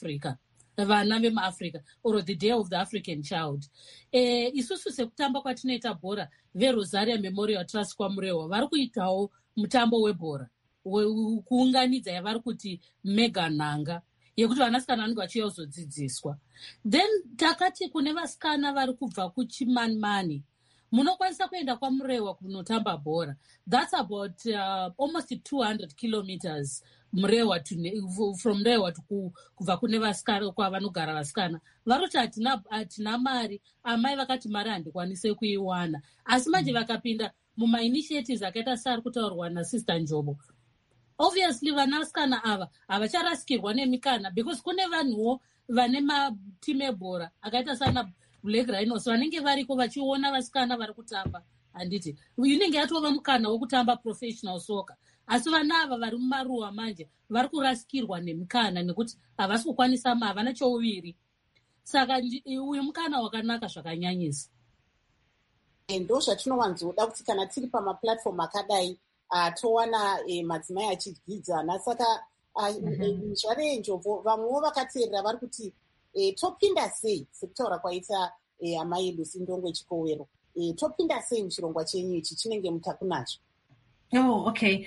Speaker 13: vana vemuafrica or the day of the African child. Isusu sekutamba kwatinoita bhora veRosaria Memorial Trust kwaMurehwa vari kuitawo mutambo webhora kuunganidza yavari kuti mega nhanga yekuti vanasikana vanenge vachiuya kuzodzidziswa. Then takati kune vasikana vari kubva kuchimanimani munokwanisa kuenda kwaMurehwa kunotamba bhora. That's about almost 200 kilometers Murehwa from Murehwa kubva kune vasikana kwavanogara vasikana. Varoti hatina mari, amai vakati mari handikwanise kuiwana. Asi manje vakapinda muma-initiatives akaita sari kutaurwa naSister Njobo. Obviously vanasikana ava havacharasikirwa nemikana because kune vanhuwo vane matimu ebhora akaita sana Black Rhinos vanenge variko vachiona vasikana vari kutamba. Handiti inenge yatova mukana wokutamba professional soccer. Asi vana ava vari mumaruwa manje vari kurasikirwa nemikana nekuti havasi kukwanisa havana chouviri. Saka uyu mukana wakanaka zvakanyanyisa.
Speaker 1: Ndo zvatinowanzoda kuti kana tiri pamaplatform akadai towana madzimai achidyidzana. Saka zvarenjobvo vamwewo vakateerera vari kuti topinda sei sekutaura kwaita amai Lucy Ndongwe Chikowero, topinda sei muchirongwa chenyu ichi chinenge mutakunacho?
Speaker 2: Okay.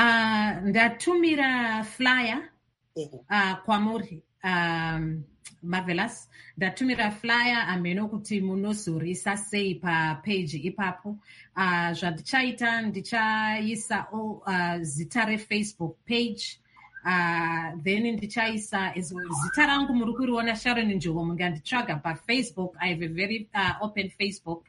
Speaker 2: Ndatumira flyer kwamuri Marvelous. Ndatumira flyer ameno kuti munozorisa sei papage ipapo. Zvandichaita ndichaisa zita reFacebook page. Then ndichaisa zita rangu muri kuriona Sharon Njobo munganditsvaga paFacebook. I have a very open Facebook.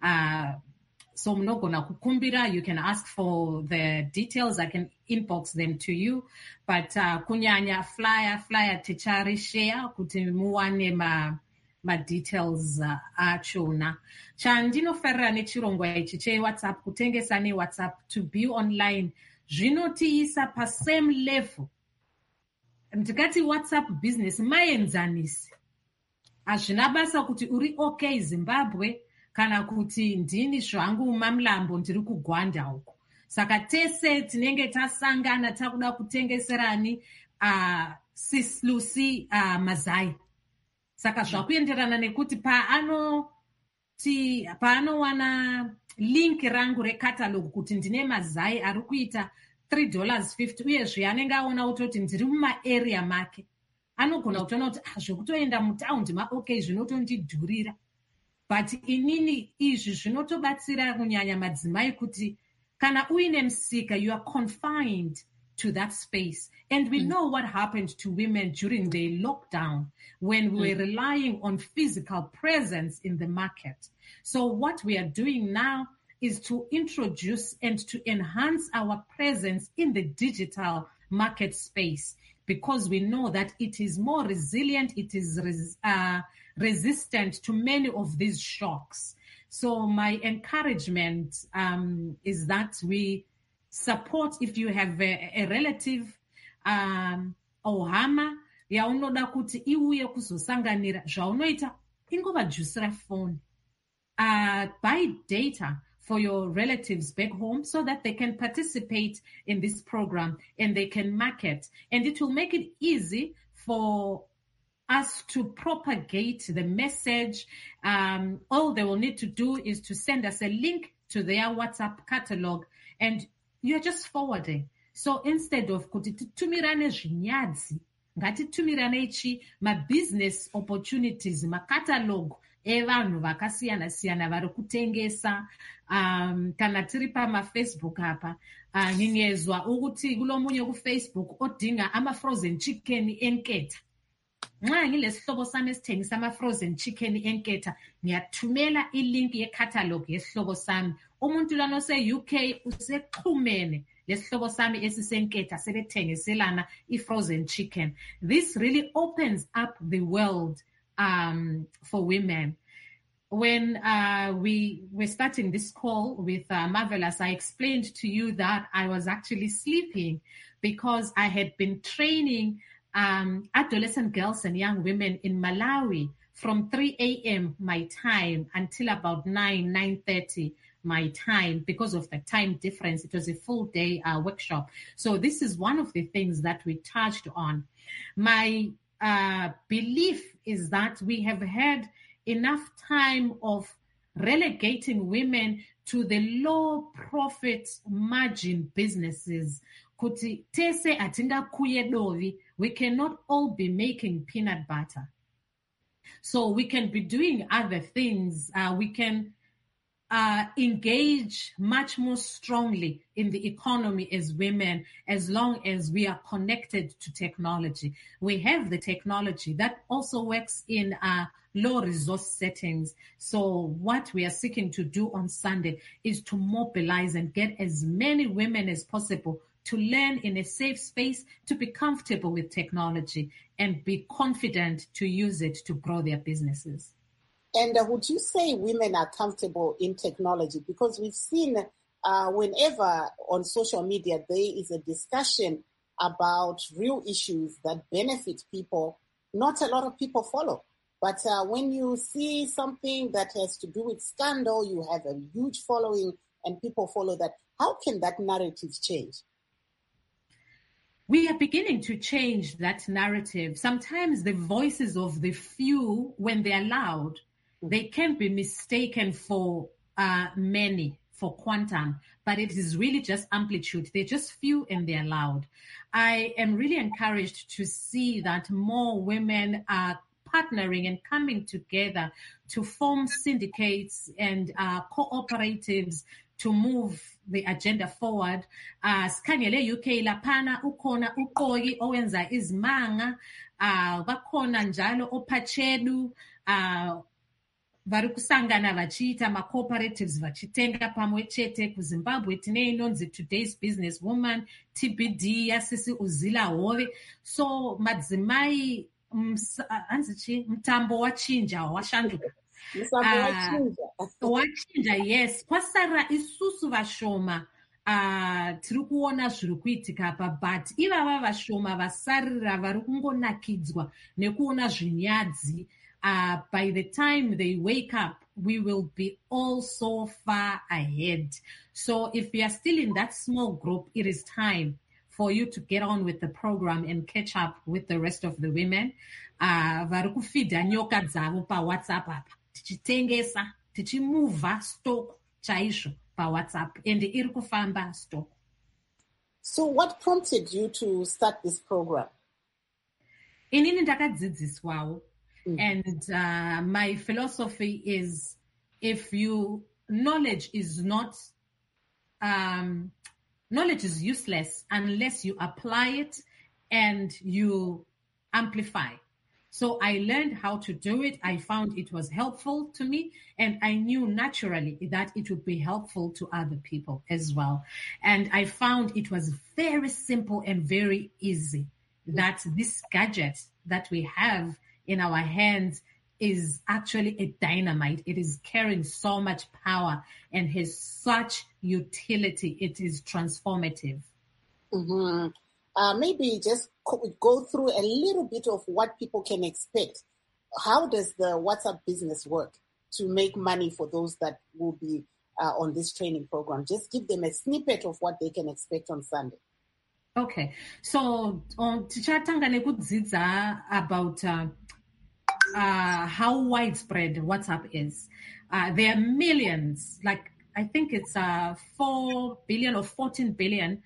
Speaker 2: So munogona kukumbira, you can ask for the details, I can inbox them to you. But kunyanya flyer tichari share kuti muwane ma details achona. Chandinofarira nechirongwa ichi cheWhatsApp, kutengesa neWhatsApp, to be online, zvinotiisa pa same level. Ndikati WhatsApp business maenzanisi. Hazvina basa kuti uri okay Zimbabwe kana kuti ndini zvangu mamlambo ndiri kuGwanda uko. Saka tese tinenge tasangana takuda kutengeserani Sis Lucy Mazai. Saka zvakuenderana nekuti paanowana link rangu recatalog kuti ndine Mazai ari kuita $3.50 uyezve anenge aona kuti ndiri mumaarea make, anogona kutoona kuti zvekutoenda mutaundi okay zvinotondidhurira. But inini izvi zvinotobatsira kunyanya madzimai kuti kana uine musika, you are confined to that space. And we know what happened to women during the lockdown when we were relying on physical presence in the market. So what we are doing now is to introduce and to enhance our presence in the digital market space, because we know that it is more resilient, it is resistant to many of these shocks. So my encouragement is that we support, if you have a relative or hama yaunoda kuti iuye kuzosanganira, zvaunoita ingovadzvisira phone, buy data for your relatives back home so that they can participate in this program and they can market. And it will make it easy for us to propagate the message. All they will need to do is to send us a link to their WhatsApp catalog and you're just forwarding. So instead of kuti titumirane zvinyadzi, ngatitumirane ichi ma-business opportunities, ma-catalog evanhu vakasiyana-siyana vari kutengesa. Kana tiri pamafacebook apa, ningezwa ukuthi kulomunye kuFacebook odinga ama-frozen chicken enketha. Nxa ngilesihlobo sami esithengisa ama-frozen chicken enketha, ngiyathumela ilink yecatalog yesihlobo sami. Umuntu lana ose-UK usexhumene lesihlobo sami esisenketha sebethengiselana i-frozen chicken. This really opens up the world for women. When we were starting this call with Marvelous, I explained to you that I was actually sleeping because I had been training adolescent girls and young women in Malawi from 3 a.m. my time until about 9:30 my time because of the time difference. It was a full day workshop. So this is one of the things that we touched on. My belief is that we have had enough time of relegating women to the low profit margin businesses. Kuti tese atingakuye dovi, we cannot all be making peanut butter. So we can be doing other things. We can engage much more strongly in the economy as women, as long as we are connected to technology. We have the technology that also works in low resource settings. So what we are seeking to do on Sunday is to mobilize and get as many women as possible to learn in a safe space, to be comfortable with technology and be confident to use it to grow their businesses.
Speaker 1: And would you say women are comfortable in technology? Because we've seen whenever on social media there is a discussion about real issues that benefit people, not a lot of people follow. But when you see something that has to do with scandal, you have a huge following and people follow that. How can that narrative change?
Speaker 2: We are beginning to change that narrative. Sometimes the voices of the few, when they are loud, they can be mistaken for many, for quantum, but it is really just amplitude. They're just few and they're loud. I am really encouraged to see that more women are partnering and coming together to form syndicates and cooperatives to move the agenda forward. Skanyele UK lapana ukona ukoyi owenza izimanga, bakhona njalo opachedu, vari kusangana vachiita ma-cooperatives vachitenga pamwe chete. KuZimbabwe tine inonzi Today's Business Woman, TBD yaSisi Uzila Hove. So madzimai hanzichi mtambo wachinja washanduka. Wachinja, yes. Kwasara isusu vashoma tiri kuona zviri kuitika apa, but ivava vashoma vasarira vari kungonakidzwa nekuona zvinyadzi. By the time they wake up, we will be all so far ahead. So if you are still in that small group, it is time for you to get on with the program and catch up with the rest of the women. Vari kufidha nyoka dzavo paWhatsApp apa. Tichitengesa, tichimuvha stock chaizvo paWhatsApp. And iri kufamba stock.
Speaker 1: So what prompted you to start this program?
Speaker 2: Inini ndakadzidziswawo. And my philosophy is, if knowledge is useless unless you apply it and you amplify. So I learned how to do it. I found it was helpful to me, and I knew naturally that it would be helpful to other people as well. And I found it was very simple and very easy, that this gadget that we have in our hands is actually a dynamite. It is carrying so much power and has such utility. It is transformative.
Speaker 1: Mm-hmm. Maybe just go through a little bit of what people can expect. How does the WhatsApp business work to make money for those that will be on this training program? Just give them a snippet of what they can expect on Sunday.
Speaker 2: Okay. So tichatanga nekudzidza about how widespread WhatsApp is. There are millions, like I think it's 4 billion or 14 billion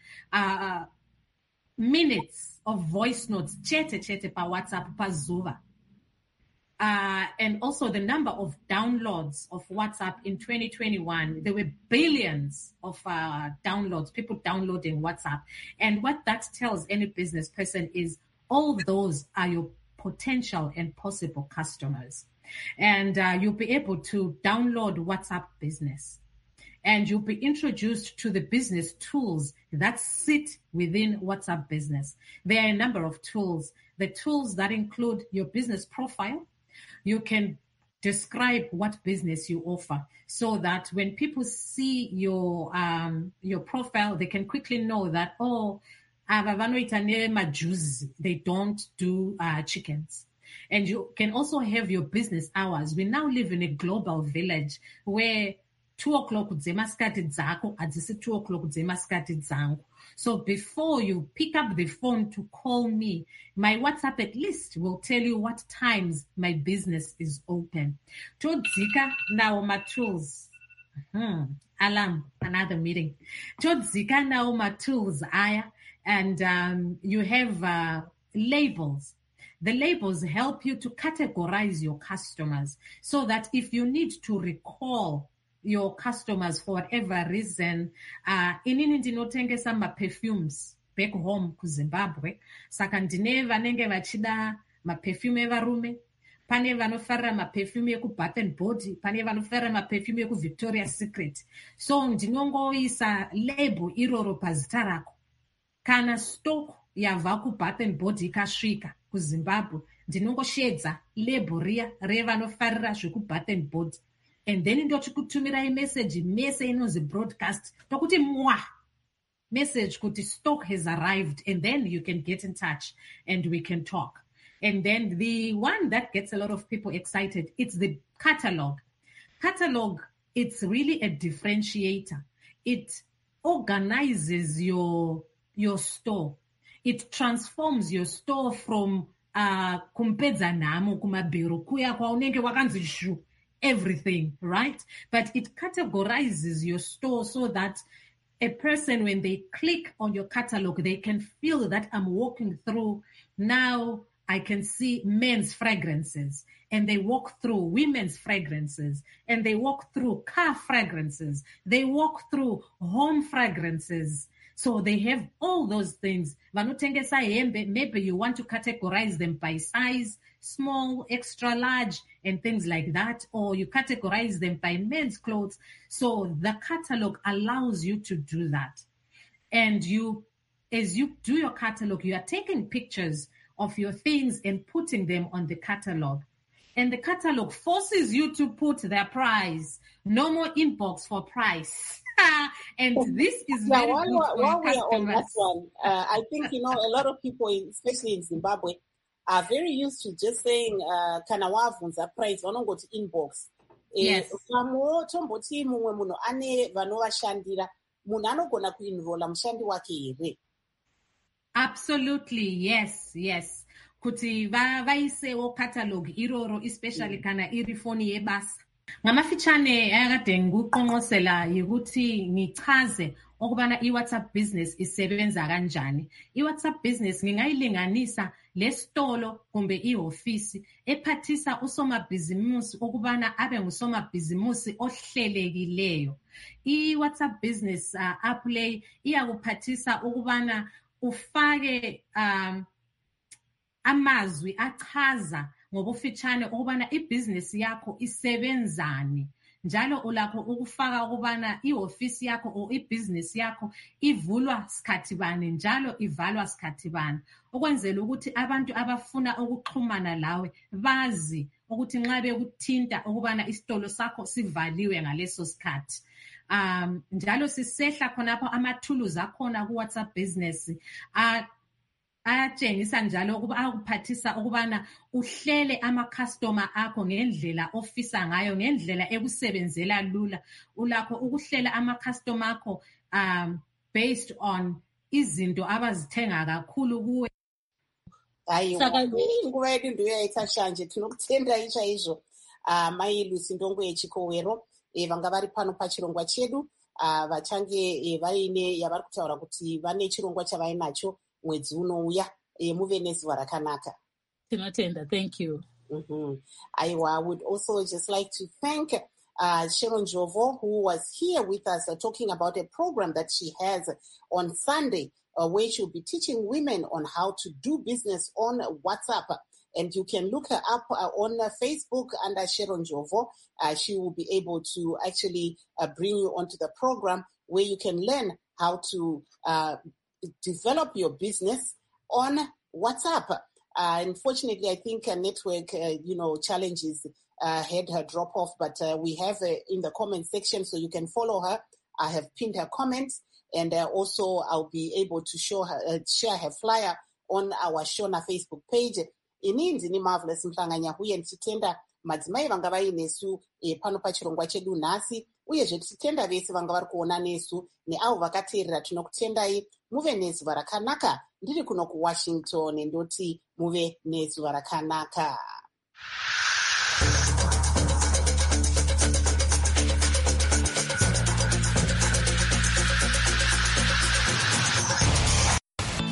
Speaker 2: minutes of voice notes, chete pa WhatsApp, pa Zuva. And also the number of downloads of WhatsApp in 2021, there were billions of downloads, people downloading WhatsApp. And what that tells any business person is all those are your potential and possible customers. And you'll be able to download WhatsApp Business. And you'll be introduced to the business tools that sit within WhatsApp Business. There are a number of tools. The tools that include your business profile. You can describe what business you offer so that when people see your profile, they can quickly know that, they don't do chickens. And you can also have your business hours. We now live in a global village where 2 o'clock dzemasikati dzako hadzisi 2 o'clock dzemasikati dzangu. So before you pick up the phone to call me, my WhatsApp at least will tell you what times my business is open. Todzika now my tools. Alarm, another meeting. Todzika now my tools, Aya, and you have labels. The labels help you to categorize your customers so that if you need to recall your customers for whatever reason, inini ndinotengesa ma-perfumes back home kuZimbabwe, saka ndine vanenge vachida ma-perfume evarume, pane vanofarira ma-perfume ekuBath and Body, pane vanofarira ma-perfume ekuVictoria's Secret. So ndinongoisa label iroro pazita rako. Kana stock yabva kuBath and Body ikasvika kuZimbabwe, ndinongoshedza label riya revanofarira zvekuBath and Body. And then ndochikutumirai message mese inonzi broadcast tokuti mwa message kuti stock has arrived, and then you can get in touch and we can talk. And then the one that gets a lot of people excited, it's the catalog. Catalog, it's really a differentiator. It organizes your store. It transforms your store from kumpedza nhamo kumabhero kuya kwaunenge wakanzi shu everything, right? But it categorizes your store so that a person, when they click on your catalog, they can feel that I'm walking through. Now I can see men's fragrances, and they walk through women's fragrances, and they walk through car fragrances. They walk through home fragrances. So they have all those things. Vanotengesa hembe, maybe you want to categorize them by size, small, extra large, and things like that, or you categorize them by men's clothes. So the catalog allows you to do that. And you, as you do your catalog, you are taking pictures of your things and putting them on the catalog. And the catalog forces you to put their price. No more inbox for price. And this is very good for
Speaker 1: while we are on
Speaker 2: customers.
Speaker 1: that one, I think, a lot of people, especially in Zimbabwe, are very used to just saying, kana wavunza price, vanongoti inbox.
Speaker 2: Yes.
Speaker 1: Pamwe tomboti mumwe munhu ane vanovashandira, munhu anogona kuinrola mushandi wake here.
Speaker 2: Absolutely, yes. Kuti vaisewo catalog iroro, especially kana iri foni yebasa. Ngamafitshane ayakade ngikuqonqosela yikuthi ngichaze ukubana iWhatsApp business isebenza kanjani. iWhatsApp business ngingayilinganisa lesitolo kumbe ihofisi ephathisa usomabhizimusi ukubana abe ngusomabhizimusi ohlelekileyo. iWhatsApp business app lay iyakuphathisa ukubana ufake amazwi achaza ngobufitshane ukubana ibhizinesi yakho isebenzani, njalo ulakho ukufaka ukubana ihofisi yakho or ibhizinesi yakho ivulwa sikhathi bani njalo ivalwa sikhathi bani, ukwenzela ukuthi abantu abafuna ukuxhumana lawe bazi ukuthi nxa bekuthinta ukubana isitolo sakho sivaliwe ngaleso sikhathi. Njalo sisehla khonapho amathuluzi akhona kuWhatsApp business ayatshengisa njalo ukuba akuphathisa ukubana uhlele ama-customer akho ngendlela ofisa ngayo, ngendlela ekusebenzela lula. Ulakho ukuhlela ama-customer akho based on izinto abazithenga kakhulu kuwe.
Speaker 1: Hayi, nguva yedu ndoyaita shanje, tinokutenda izvo. Mai Lucy Ndongwe yeChikowero vanga vari pano pachirongwa chedu, vachange vaine yavari kutaura kuti vane chirongwa chavainacho mwedzi unouya. Muve nezuva rakanaka.
Speaker 13: Tinotenda, thank you.
Speaker 1: I would also just like to thank Sharon Jovo, who was here with us talking about a program that she has on Sunday, where she'll be teaching women on how to do business on WhatsApp. And you can look her up on Facebook under Sharon Jovo. She will be able to actually bring you onto the program where you can learn how to develop your business on WhatsApp. Unfortunately, I think network, challenges had her drop off, but we have in the comment section, so you can follow her. I have pinned her comments, and also I'll be able to share her flyer on our Shona Facebook page. Ininzi ni Marvelous Mhlanganya huye ndichitenda madzimai vanga vainesu pano pachirongwa chedu nhasi uyezve tichitenda vese vanga vari kuona nesu neavo vakateerera. Tinokutendai muve nezuva rakanaka. Ndiri kuno kuWashington ndoti muve nezuva rakanaka.